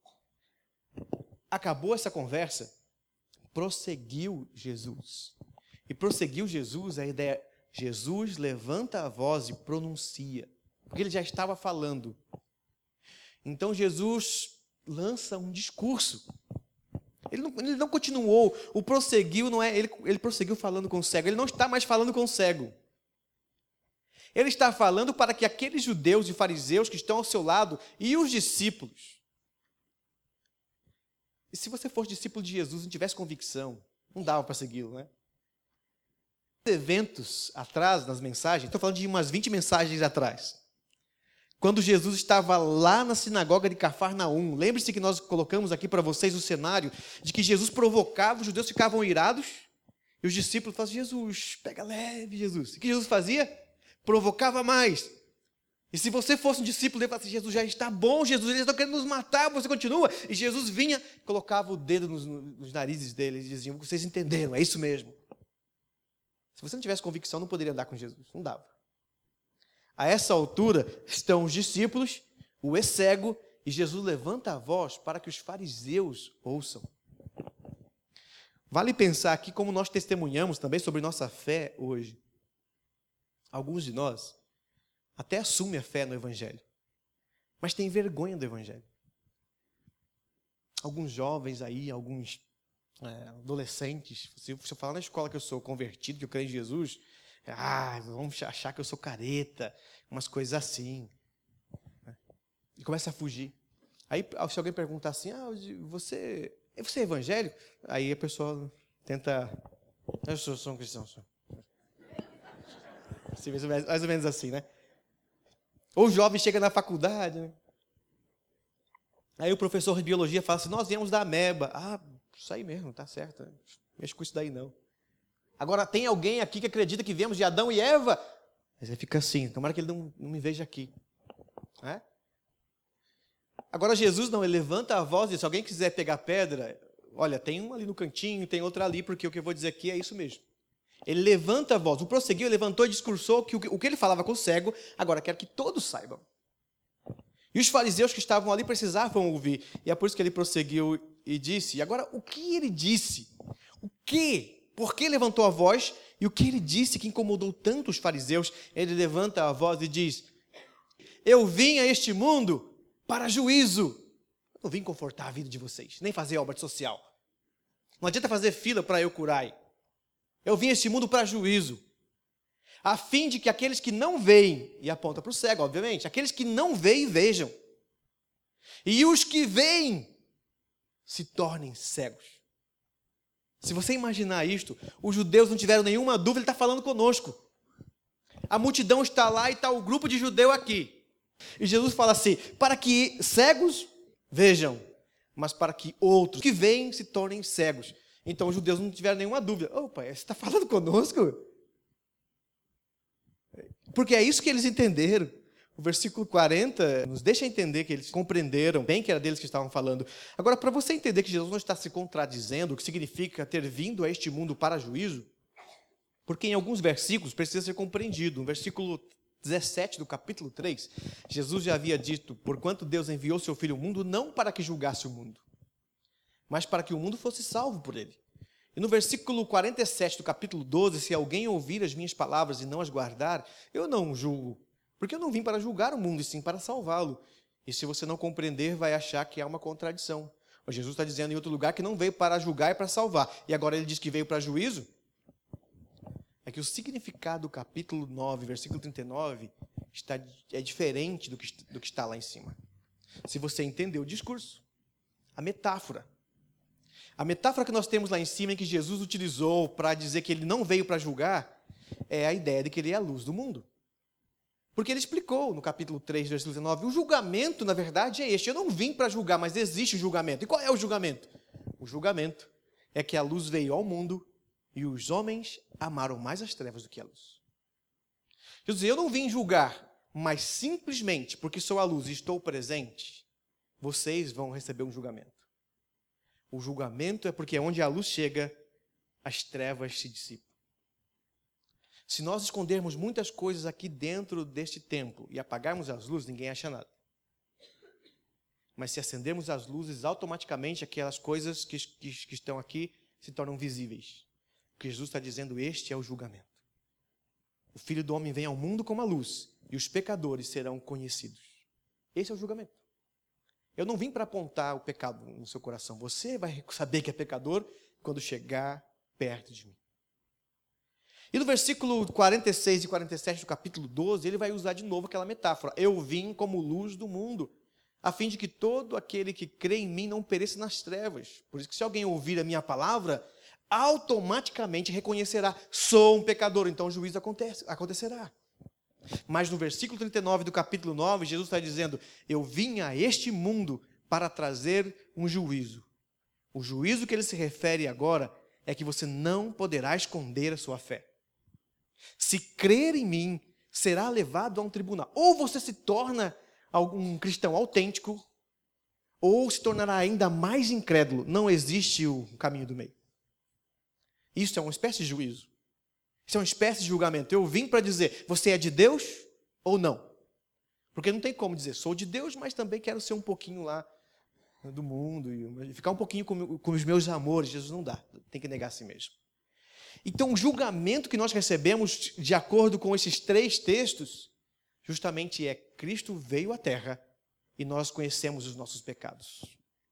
Acabou essa conversa, prosseguiu Jesus. E prosseguiu Jesus, a ideia, Jesus levanta a voz e pronuncia, porque ele já estava falando. Então Jesus lança um discurso. Ele não continuou, o prosseguiu não é, ele prosseguiu falando com o cego, ele não está mais falando com o cego. Ele está falando para que aqueles judeus e fariseus que estão ao seu lado e os discípulos. E se você fosse discípulo de Jesus e não tivesse convicção, não dava para segui-lo, né? Eventos atrás, nas mensagens, estou falando de umas 20 mensagens atrás. Quando Jesus estava lá na sinagoga de Cafarnaum, lembre-se que nós colocamos aqui para vocês o cenário de que Jesus provocava, os judeus ficavam irados, e os discípulos falavam, Jesus, pega leve, Jesus. O que Jesus fazia? Provocava mais. E se você fosse um discípulo dele, falasse, Jesus, já está bom, Jesus, eles estão querendo nos matar, você continua. E Jesus vinha, colocava o dedo nos narizes deles e dizia, vocês entenderam, é isso mesmo. Se você não tivesse convicção, não poderia andar com Jesus, não dava. A essa altura estão os discípulos, o ex-cego, e Jesus levanta a voz para que os fariseus ouçam. Vale pensar aqui como nós testemunhamos também sobre nossa fé hoje. Alguns de nós até assumem a fé no Evangelho, mas têm vergonha do Evangelho. Alguns jovens aí, alguns adolescentes, se eu falar na escola que eu sou convertido, que eu creio em Jesus, vamos achar que eu sou careta, umas coisas assim. E começa a fugir. Aí, se alguém perguntar assim, você Você é evangélico? Aí a pessoa tenta... Eu sou um cristão. Mais ou menos assim, né? Ou o jovem chega na faculdade, né? Aí o professor de biologia fala assim, nós viemos da ameba. Ah, isso aí mesmo, tá certo. Não mexe com isso daí não. Agora, tem alguém aqui que acredita que viemos de Adão e Eva? Mas ele fica assim, tomara que ele não me veja aqui. É? Agora Jesus não, ele levanta a voz e diz, se alguém quiser pegar pedra, olha, tem uma ali no cantinho, tem outra ali, porque o que eu vou dizer aqui é isso mesmo. Ele levanta a voz, o prosseguiu, ele levantou e discursou que o que ele falava com o cego, agora quero que todos saibam. E os fariseus que estavam ali precisavam ouvir. E é por isso que ele prosseguiu e disse. E agora, o que ele disse? O que? Por que levantou a voz? E o que ele disse que incomodou tanto os fariseus? Ele levanta a voz e diz, eu vim a este mundo para juízo. Eu não vim confortar a vida de vocês, nem fazer obra social. Não adianta fazer fila para eu curar. Eu vim a este mundo para juízo. A fim de que aqueles que não veem, e aponta para o cego, obviamente, aqueles que não veem, vejam. E os que veem, se tornem cegos. Se você imaginar isto, os judeus não tiveram nenhuma dúvida, ele está falando conosco. A multidão está lá e está o grupo de judeu aqui. E Jesus fala assim, para que cegos vejam, mas para que outros que veem se tornem cegos. Então os judeus não tiveram nenhuma dúvida. Opa, você está falando conosco? Porque é isso que eles entenderam. O versículo 40 nos deixa entender que eles compreenderam bem que era deles que estavam falando. Agora, para você entender que Jesus não está se contradizendo, o que significa ter vindo a este mundo para juízo, porque em alguns versículos precisa ser compreendido. No versículo 17 do capítulo 3, Jesus já havia dito, porquanto Deus enviou seu Filho ao mundo, não para que julgasse o mundo, mas para que o mundo fosse salvo por ele. E no versículo 47 do capítulo 12, se alguém ouvir as minhas palavras e não as guardar, eu não julgo, porque eu não vim para julgar o mundo, e sim para salvá-lo. E se você não compreender, vai achar que há uma contradição. Mas Jesus está dizendo em outro lugar que não veio para julgar e para salvar. E agora ele diz que veio para juízo. É que o significado do capítulo 9, versículo 39, é diferente do que está lá em cima. Se você entender o discurso, a metáfora que nós temos lá em cima, em que Jesus utilizou para dizer que ele não veio para julgar, é a ideia de que ele é a luz do mundo. Porque ele explicou no capítulo 3, versículo 19, o julgamento, na verdade, é este. Eu não vim para julgar, mas existe o julgamento. E qual é o julgamento? O julgamento é que a luz veio ao mundo e os homens amaram mais as trevas do que a luz. Jesus diz, eu não vim julgar, mas simplesmente porque sou a luz e estou presente, vocês vão receber um julgamento. O julgamento é porque onde a luz chega, as trevas se dissipam. Se nós escondermos muitas coisas aqui dentro deste templo e apagarmos as luzes, ninguém acha nada. Mas se acendermos as luzes, automaticamente aquelas coisas que estão aqui se tornam visíveis. O que Jesus está dizendo, este é o julgamento. O Filho do Homem vem ao mundo como a luz, e os pecadores serão conhecidos. Esse é o julgamento. Eu não vim para apontar o pecado no seu coração. Você vai saber que é pecador quando chegar perto de mim. E no versículo 46 e 47 do capítulo 12, ele vai usar de novo aquela metáfora. Eu vim como luz do mundo, a fim de que todo aquele que crê em mim não pereça nas trevas. Por isso que se alguém ouvir a minha palavra, automaticamente reconhecerá, sou um pecador, então o juízo acontecerá. Mas no versículo 39 do capítulo 9, Jesus está dizendo, eu vim a este mundo para trazer um juízo. O juízo que ele se refere agora é que você não poderá esconder a sua fé. Se crer em mim, será levado a um tribunal. Ou você se torna um cristão autêntico, ou se tornará ainda mais incrédulo. Não existe o caminho do meio. Isso é uma espécie de juízo. Isso é uma espécie de julgamento. Eu vim para dizer, você é de Deus ou não? Porque não tem como dizer, sou de Deus, mas também quero ser um pouquinho lá do mundo, e ficar um pouquinho com os meus amores. Jesus não dá, tem que negar a si mesmo. Então, o julgamento que nós recebemos, de acordo com esses 3 textos, justamente é Cristo veio à terra e nós conhecemos os nossos pecados.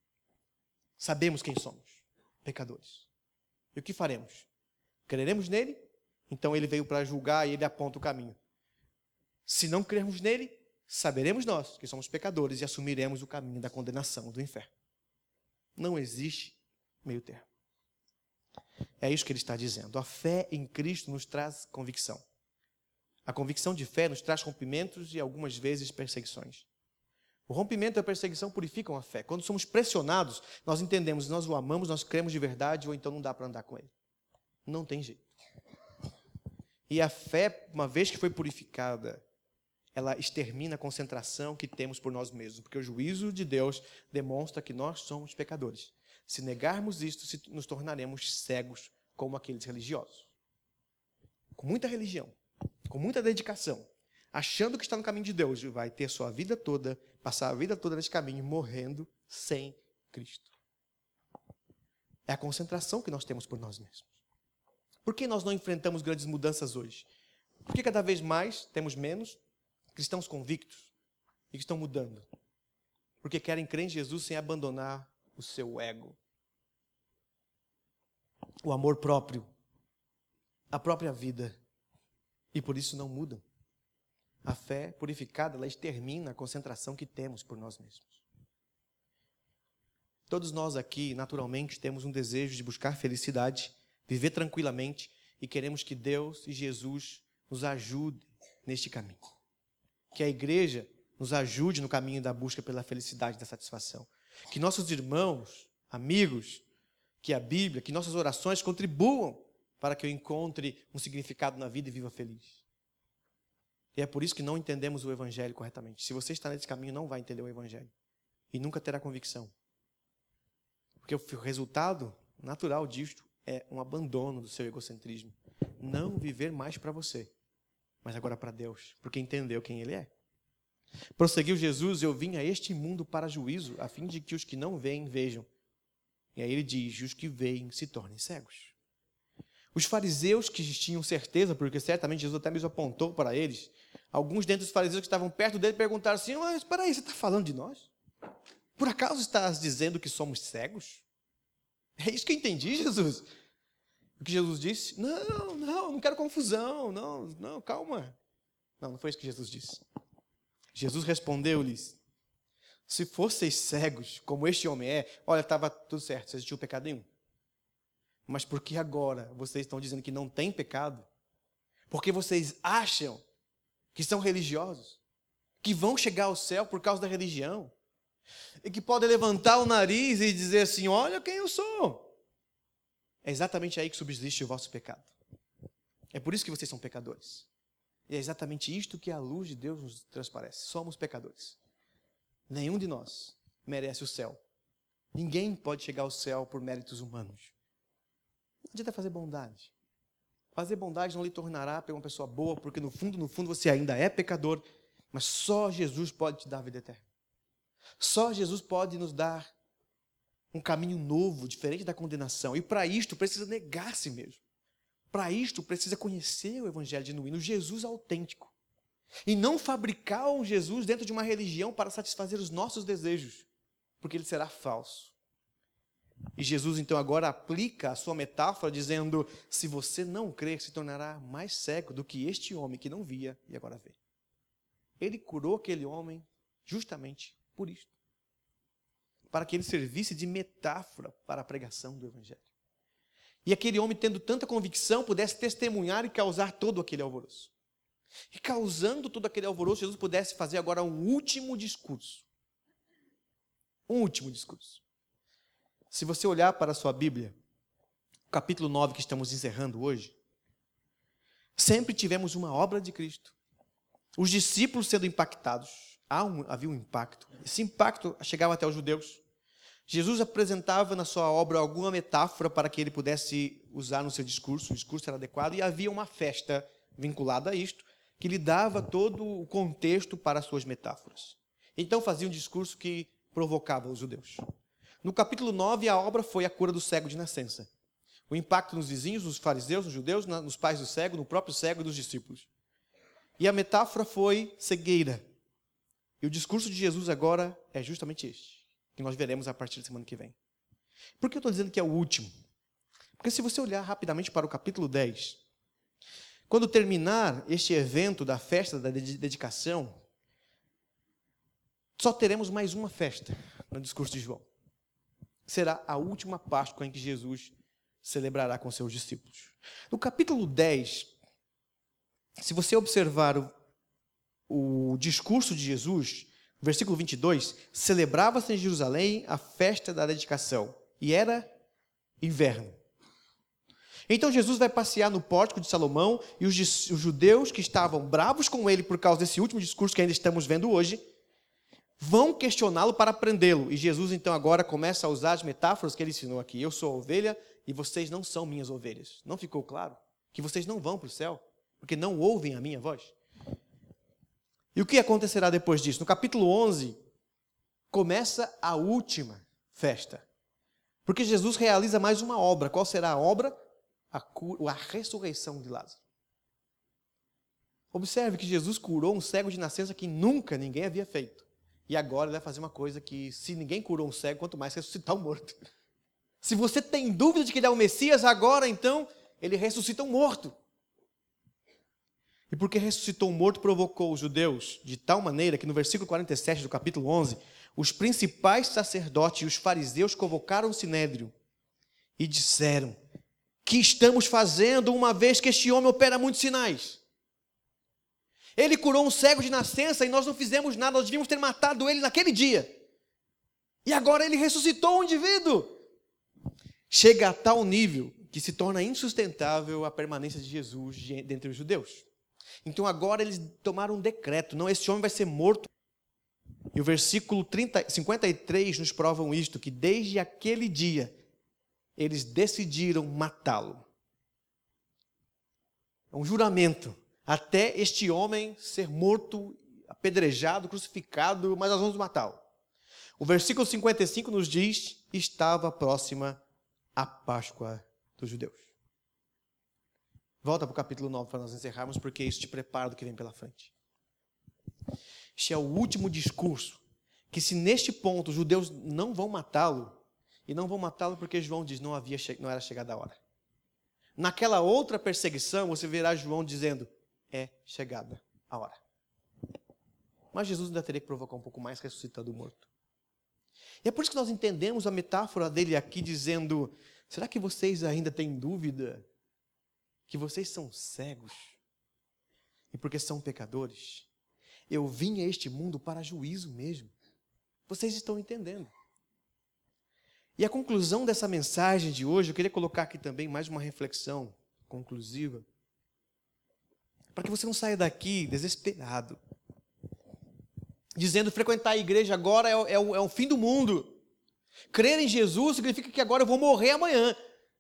Sabemos quem somos, pecadores. E o que faremos? Creremos nele? Então ele veio para julgar e ele aponta o caminho. Se não crermos nele, saberemos nós que somos pecadores e assumiremos o caminho da condenação do inferno. Não existe meio termo. É isso que ele está dizendo. A fé em Cristo nos traz convicção. A convicção de fé nos traz rompimentos e algumas vezes perseguições. O rompimento e a perseguição purificam a fé. Quando somos pressionados, nós entendemos, nós o amamos, nós cremos de verdade, ou então não dá para andar com ele. Não tem jeito. E a fé, uma vez que foi purificada, ela extermina a concentração que temos por nós mesmos, porque o juízo de Deus demonstra que nós somos pecadores. Se negarmos isto, nos tornaremos cegos como aqueles religiosos. Com muita religião, com muita dedicação, achando que está no caminho de Deus, vai ter sua vida toda, passar a vida toda nesse caminho, morrendo sem Cristo. É a concentração que nós temos por nós mesmos. Por que nós não enfrentamos grandes mudanças hoje? Porque cada vez mais temos menos cristãos convictos e que estão mudando. Porque querem crer em Jesus sem abandonar o seu ego, o amor próprio, a própria vida. E por isso não mudam. A fé purificada, ela extermina a concentração que temos por nós mesmos. Todos nós aqui, naturalmente, temos um desejo de buscar felicidade, viver tranquilamente e queremos que Deus e Jesus nos ajudem neste caminho. Que a igreja nos ajude no caminho da busca pela felicidade e da satisfação. Que nossos irmãos, amigos, que a Bíblia, que nossas orações contribuam para que eu encontre um significado na vida e viva feliz. E é por isso que não entendemos o Evangelho corretamente. Se você está nesse caminho, não vai entender o Evangelho. E nunca terá convicção. Porque o resultado natural disto é um abandono do seu egocentrismo. Não viver mais para você, mas agora para Deus, porque entendeu quem Ele é. Prosseguiu Jesus: eu vim a este mundo para juízo, a fim de que os que não veem, vejam. E aí ele diz: e os que veem se tornem cegos. Os fariseus que tinham certeza, porque certamente Jesus até mesmo apontou para eles, alguns dentre os fariseus que estavam perto dele perguntaram assim: mas espera aí, você está falando de nós? Por acaso estás dizendo que somos cegos? É isso que eu entendi, Jesus. O que Jesus disse? Não quero confusão, não, calma. Não foi isso que Jesus disse. Jesus respondeu-lhes: se fosseis cegos, como este homem é, olha, estava tudo certo, vocês não tinham pecado nenhum. Mas por que agora vocês estão dizendo que não tem pecado? Porque vocês acham que são religiosos, que vão chegar ao céu por causa da religião, e que podem levantar o nariz e dizer assim: olha quem eu sou. É exatamente aí que subsiste o vosso pecado. É por isso que vocês são pecadores. E é exatamente isto que a luz de Deus nos transparece. Somos pecadores. Nenhum de nós merece o céu. Ninguém pode chegar ao céu por méritos humanos. Não adianta fazer bondade. Fazer bondade não lhe tornará uma pessoa boa, porque no fundo você ainda é pecador, mas só Jesus pode te dar a vida eterna. Só Jesus pode nos dar um caminho novo, diferente da condenação. E para isto precisa negar a si mesmo. Para isto precisa conhecer o Evangelho genuíno, o Jesus autêntico. E não fabricar um Jesus dentro de uma religião para satisfazer os nossos desejos, porque ele será falso. E Jesus então agora aplica a sua metáfora dizendo: se você não crer, se tornará mais cego do que este homem que não via e agora vê. Ele curou aquele homem justamente por isto, para que ele servisse de metáfora para a pregação do Evangelho. E aquele homem, tendo tanta convicção, pudesse testemunhar e causar todo aquele alvoroço. E causando todo aquele alvoroço, Jesus pudesse fazer agora um último discurso. Um último discurso. Se você olhar para a sua Bíblia, o capítulo 9 que estamos encerrando hoje, sempre tivemos uma obra de Cristo. Os discípulos sendo impactados. Havia um impacto. Esse impacto chegava até os judeus. Jesus apresentava na sua obra alguma metáfora para que ele pudesse usar no seu discurso. O discurso era adequado e havia uma festa vinculada a isto, que lhe dava todo o contexto para as suas metáforas. Então fazia um discurso que provocava os judeus. No capítulo 9, a obra foi a cura do cego de nascença. O impacto nos vizinhos, nos fariseus, nos judeus, nos pais do cego, no próprio cego e dos discípulos. E a metáfora foi cegueira. E o discurso de Jesus agora é justamente este, que nós veremos a partir da semana que vem. Por que eu estou dizendo que é o último? Porque se você olhar rapidamente para o capítulo 10, quando terminar este evento da festa da dedicação, só teremos mais uma festa no discurso de João. será a última Páscoa em que Jesus celebrará com seus discípulos. No capítulo 10, se você observar o discurso de Jesus, versículo 22, celebrava-se em Jerusalém a festa da dedicação, e era inverno. Então Jesus vai passear no pórtico de Salomão, e os judeus que estavam bravos com ele por causa desse último discurso que ainda estamos vendo hoje, vão questioná-lo para prendê-lo. E Jesus então agora começa a usar as metáforas que ele ensinou aqui. Eu sou a ovelha e vocês não são minhas ovelhas. Não ficou claro? Que vocês não vão para o céu, porque não ouvem a minha voz. E o que acontecerá depois disso? No capítulo 11, começa a última festa. Porque Jesus realiza mais uma obra. Qual será a obra? A ressurreição de Lázaro. Observe que Jesus curou um cego de nascença que nunca ninguém havia feito. E agora ele vai fazer uma coisa que, se ninguém curou um cego, quanto mais ressuscitar um morto. Se você tem dúvida de que ele é o Messias, agora então, ele ressuscita um morto. E porque ressuscitou um morto, provocou os judeus de tal maneira que no versículo 47 do capítulo 11, os principais sacerdotes e os fariseus convocaram o sinédrio e disseram: que estamos fazendo uma vez que este homem opera muitos sinais? Ele curou um cego de nascença e nós não fizemos nada, nós devíamos ter matado ele naquele dia. E agora ele ressuscitou um indivíduo. Chega a tal nível que se torna insustentável a permanência de Jesus dentre os judeus. Então agora eles tomaram um decreto: não, esse homem vai ser morto. E o versículo 53 nos provam isto, que desde aquele dia eles decidiram matá-lo. É um juramento, até este homem ser morto, apedrejado, crucificado, mas nós vamos matá-lo. O versículo 55 nos diz: estava próxima a Páscoa dos judeus. Volta para o capítulo 9 para nós encerrarmos, porque isso te prepara do que vem pela frente. Este é o último discurso, que se neste ponto os judeus não vão matá-lo, e não vão matá-lo porque João diz não era chegada a hora. Naquela outra perseguição, você verá João dizendo: é chegada a hora. Mas Jesus ainda teria que provocar um pouco mais, ressuscitando o morto. E é por isso que nós entendemos a metáfora dele aqui dizendo: será que vocês ainda têm dúvida que vocês são cegos? E porque são pecadores? Eu vim a este mundo para juízo mesmo. Vocês estão entendendo? E a conclusão dessa mensagem de hoje, eu queria colocar aqui também mais uma reflexão conclusiva, para que você não saia daqui desesperado, dizendo: frequentar a igreja agora é o fim do mundo. Crer em Jesus significa que agora eu vou morrer amanhã.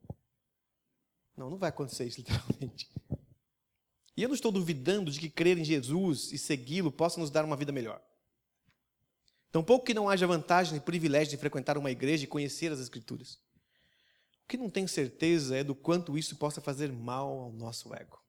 Não vai acontecer isso literalmente. E eu não estou duvidando de que crer em Jesus e segui-lo possa nos dar uma vida melhor. Tampouco que não haja vantagem e privilégio de frequentar uma igreja e conhecer as Escrituras. O que não tenho certeza é do quanto isso possa fazer mal ao nosso ego.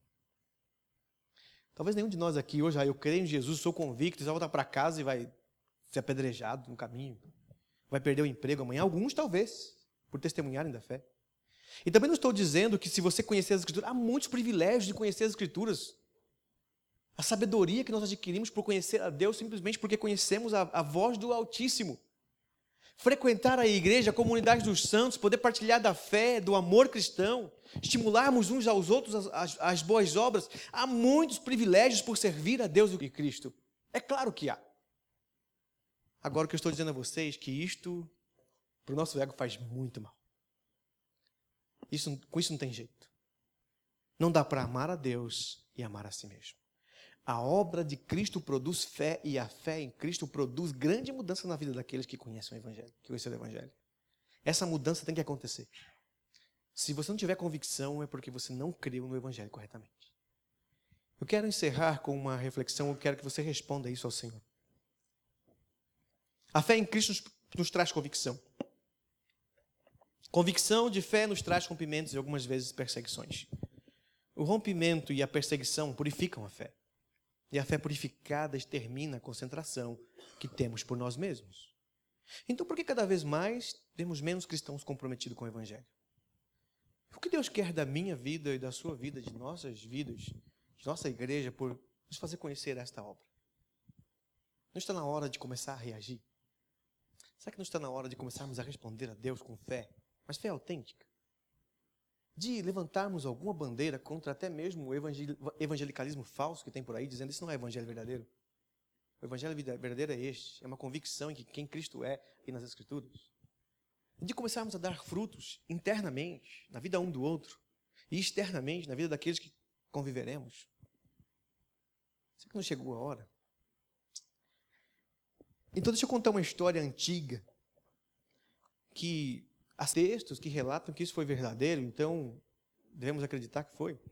Talvez nenhum de nós aqui hoje: eu creio em Jesus, sou convicto, vai voltar para casa e vai ser apedrejado no caminho. Vai perder o emprego amanhã. Alguns talvez, por testemunharem da fé. E também não estou dizendo que se você conhecer as Escrituras, há muitos privilégios de conhecer as Escrituras. A sabedoria que nós adquirimos por conhecer a Deus simplesmente porque conhecemos a voz do Altíssimo. Frequentar a igreja, a comunidade dos santos, poder partilhar da fé, do amor cristão, estimularmos uns aos outros as boas obras. Há muitos privilégios por servir a Deus e Cristo. É claro que há. Agora o que eu estou dizendo a vocês é que isto, para o nosso ego, faz muito mal. Com isso não tem jeito. Não dá para amar a Deus e amar a si mesmo. A obra de Cristo produz fé, e a fé em Cristo produz grande mudança na vida daqueles que conhecem o Evangelho, que conhecem o Evangelho. Essa mudança tem que acontecer. Se você não tiver convicção, é porque você não creu no Evangelho corretamente. Eu quero encerrar com uma reflexão, eu quero que você responda isso ao Senhor. A fé em Cristo nos traz convicção. Convicção de fé nos traz rompimentos e algumas vezes perseguições. O rompimento e a perseguição purificam a fé. E a fé purificada extermina a concentração que temos por nós mesmos. Então, por que cada vez mais temos menos cristãos comprometidos com o Evangelho? O que Deus quer da minha vida e da sua vida, de nossas vidas, de nossa igreja, por nos fazer conhecer esta obra? Não está na hora de começar a reagir? Será que não está na hora de começarmos a responder a Deus com fé, mas fé autêntica? De levantarmos alguma bandeira contra até mesmo o evangelicalismo falso que tem por aí, dizendo que isso não é evangelho verdadeiro. O evangelho verdadeiro é este, é uma convicção em que quem Cristo é e nas Escrituras. De começarmos a dar frutos internamente, na vida um do outro, e externamente, na vida daqueles que conviveremos. Será que não chegou a hora? Então, deixa eu contar uma história antiga, que há textos que relatam que isso foi verdadeiro, então devemos acreditar que foi.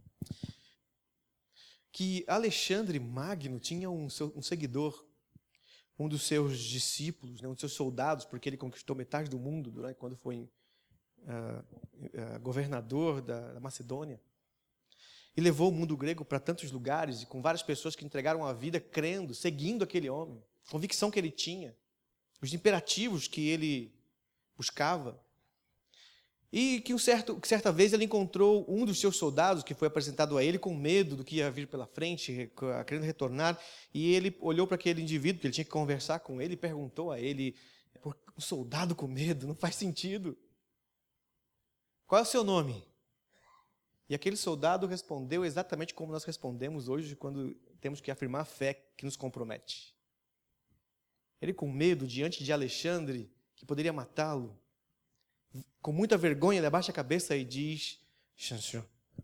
Que Alexandre Magno tinha um seguidor, um dos seus discípulos, um dos seus soldados, porque ele conquistou metade do mundo quando foi governador da Macedônia. E levou o mundo grego para tantos lugares, e com várias pessoas que entregaram a vida crendo, seguindo aquele homem, a convicção que ele tinha, os imperativos que ele buscava. E que certa vez ele encontrou um dos seus soldados, que foi apresentado a ele com medo do que ia vir pela frente, querendo retornar, e ele olhou para aquele indivíduo, que ele tinha que conversar com ele, e perguntou a ele: um soldado com medo, não faz sentido. Qual é o seu nome? E aquele soldado respondeu exatamente como nós respondemos hoje, quando temos que afirmar a fé que nos compromete. Ele, com medo, diante de Alexandre, que poderia matá-lo, com muita vergonha, ele abaixa a cabeça e diz: Chanchon.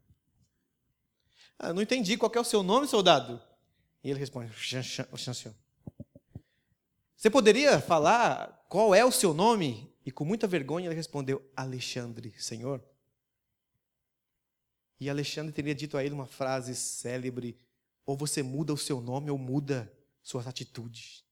Não entendi, qual é o seu nome, soldado? E ele responde: Chanchon. Você poderia falar qual é o seu nome? E com muita vergonha ele respondeu: Alexandre, Senhor. E Alexandre teria dito a ele uma frase célebre: ou você muda o seu nome ou muda suas atitudes.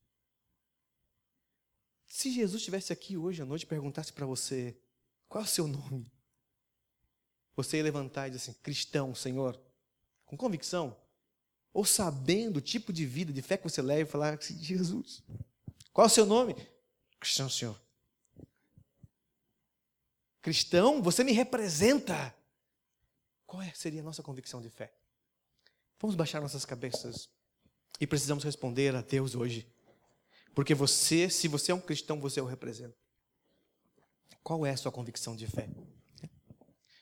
Se Jesus estivesse aqui hoje à noite e perguntasse para você: qual é o seu nome? Você ia levantar e dizer assim: cristão, Senhor, com convicção, ou sabendo o tipo de vida, de fé que você leva, e falar assim: Jesus, qual é o seu nome? Cristão, Senhor. Cristão, você me representa. Qual seria a nossa convicção de fé? Vamos baixar nossas cabeças e precisamos responder a Deus hoje. Porque se você é um cristão, você o representa. Qual é a sua convicção de fé?